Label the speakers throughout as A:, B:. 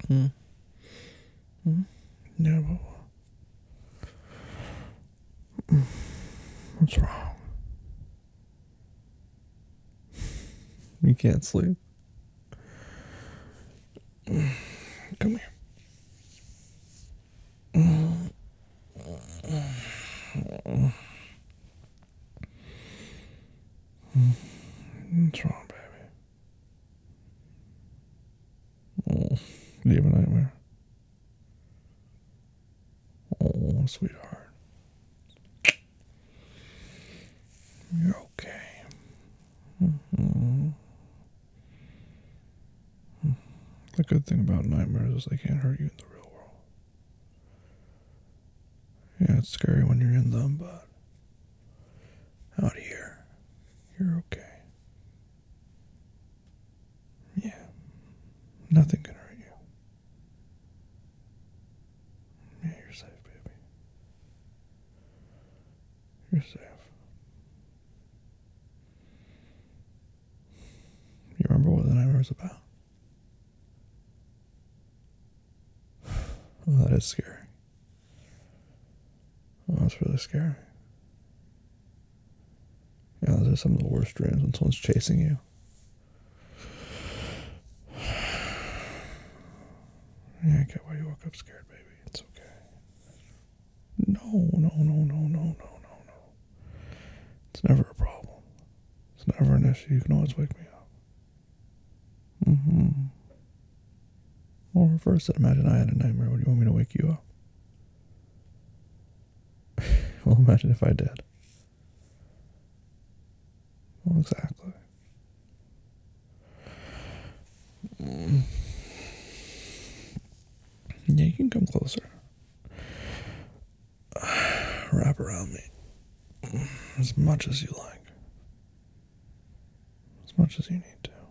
A: Mm. Mm. Yeah, but what's wrong? You can't sleep. Come here. What's wrong, baby? Oh, do you have a nightmare? Oh, sweetheart. You're okay. Mm-hmm. The good thing about nightmares is they can't hurt you in the real world. Yeah, it's scary when you're in them, but out here, you're okay. Yeah, nothing can hurt you. Yeah, you're safe, baby. You're safe. You remember what the nightmare was about? Oh, that is scary. Oh, that's really scary. Yeah, those are some of the worst dreams when someone's chasing you. Yeah, I get why you woke up scared, baby. It's okay. No, no, no, no, no, no, no, no. It's never a problem. It's never an issue. You can always wake me up. Mm-hmm. Well, first, imagine I had a nightmare. Would you want me to wake you up? Well, imagine if I did. Well, exactly. Yeah, you can come closer. Wrap around me. As much as you like. As much as you need to.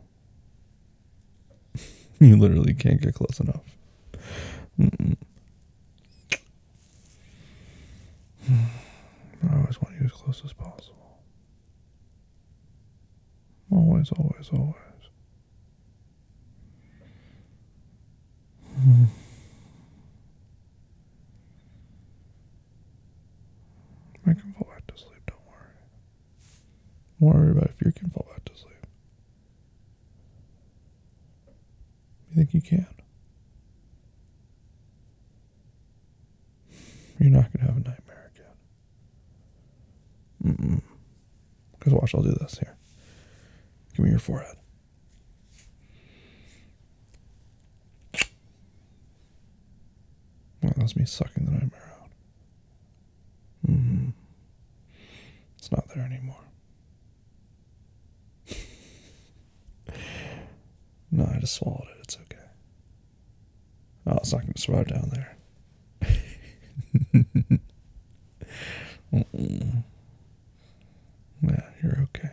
A: You literally can't get close enough. Mm-mm. I always want you as close as possible. Always, always, always. I can fall back to sleep, don't worry. Don't worry about if you can fall back to sleep. You think you can? You're not going to have a nightmare again. Mm-mm. Because watch, I'll do this here. Give me your forehead. Well, that's me sucking the nightmare out. Mm-hmm. It's not there anymore. No, I just swallowed it. It's okay. Oh, it's not going to survive down there. Mm-mm. Yeah, you're okay.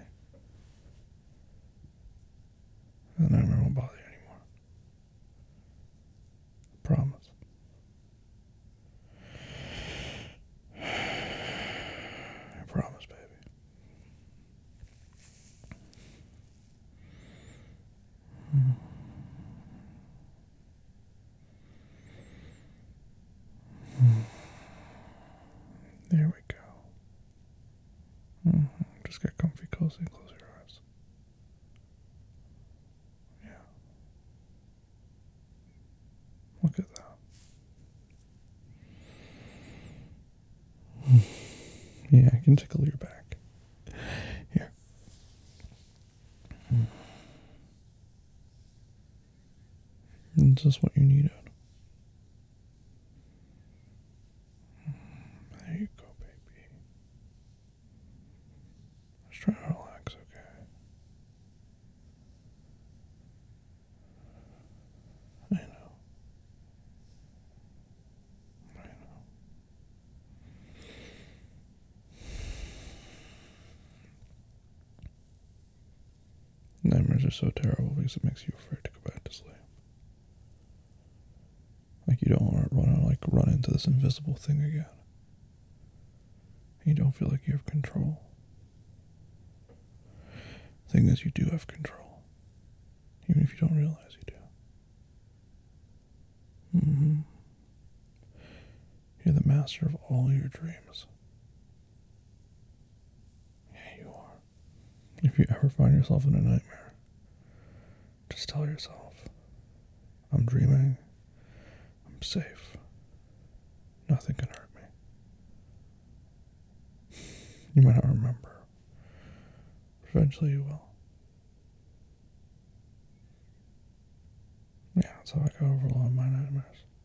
A: The nightmare won't bother you anymore. I promise. I promise, baby. There we go. Just get comfy, cozy, and close your eyes. Yeah. Look at that. Yeah, I can tickle your back. Here. It's just what you needed. There you go, baby. Just try to relax, okay? I know. I know. Nightmares are so terrible because it makes you afraid to go back to sleep. Like you don't want to run into this invisible thing again. You don't feel like you have control. Thing is, you do have control, even if you don't realize you do. Mm-hmm. You're the master of all your dreams. Yeah, you are. If you ever find yourself in a nightmare, just tell yourself, I'm dreaming, I'm safe, nothing can hurt me. You might not remember, but eventually you will. Yeah, that's how I got over a lot of my nightmares.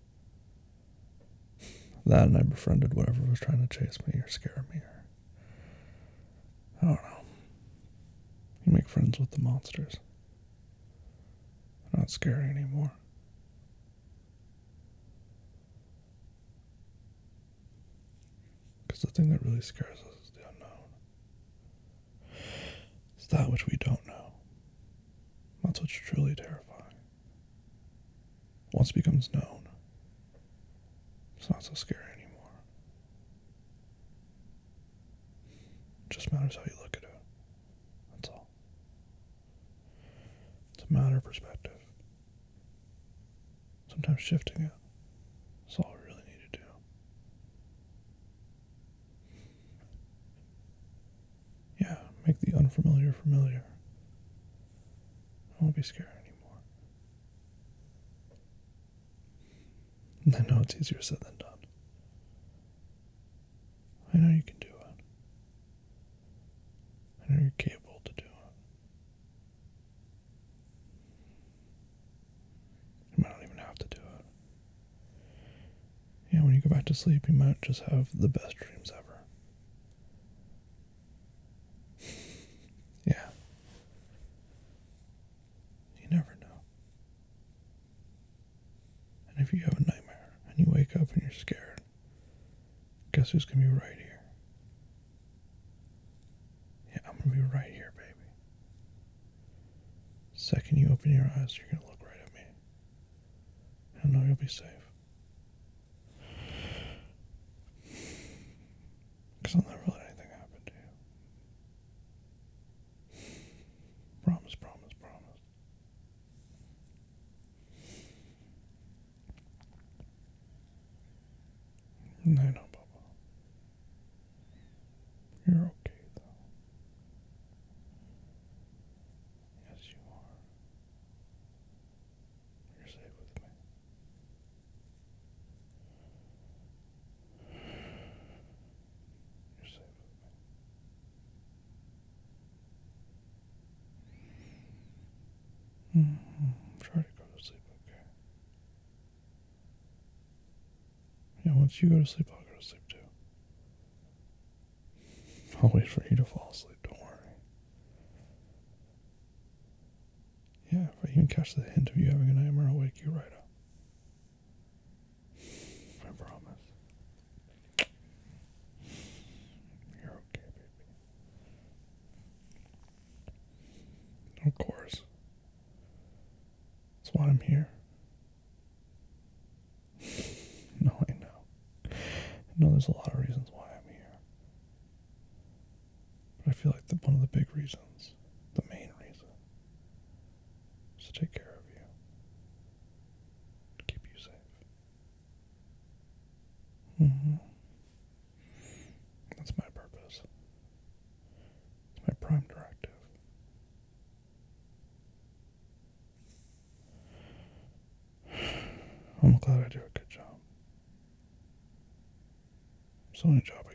A: That and I befriended whatever was trying to chase me or scare me or I don't know. You make friends with the monsters. They're not scary anymore. Because the thing that really scares us is the unknown. It's that which we don't know. That's what's truly terrifying. Once it becomes known, it's not so scary anymore. It just matters how you look at it. That's all. It's a matter of perspective. Sometimes shifting it. That's all we really need to do. Yeah, make the unfamiliar familiar. I won't be scared anymore. I know it's easier said than done. I know you can do it. I know you're capable to do it. You might not even have to do it. Yeah, when you go back to sleep, you might just have the best dreams ever. Yeah. You never know. And if you have a nightmare and you wake up and you're scared, guess who's going to be right here? Yeah, I'm going to be right here, baby. Second you open your eyes, you're going to look right at me. I know you'll be safe. Because I'll never let anything happen to you. Promise, promise, promise. I know, Papa. You're okay, though. Yes, you are. You're safe with me. You're safe with me. Try to go to sleep, okay? Yeah, once you go to sleep, I'll go to sleep too. I'll wait for you to fall asleep, don't worry. Yeah, if I even catch the hint of you having a nightmare, I'll wake you right up. I promise. You're okay, baby. Of course. That's why I'm here. No, I know. I know there's a lot of reasons why I'm here. But I feel like one of the big reasons, the main reason, is to take care of you. To keep you safe. That's my purpose. It's my prime directive. I'm glad I do a good job. It's the only job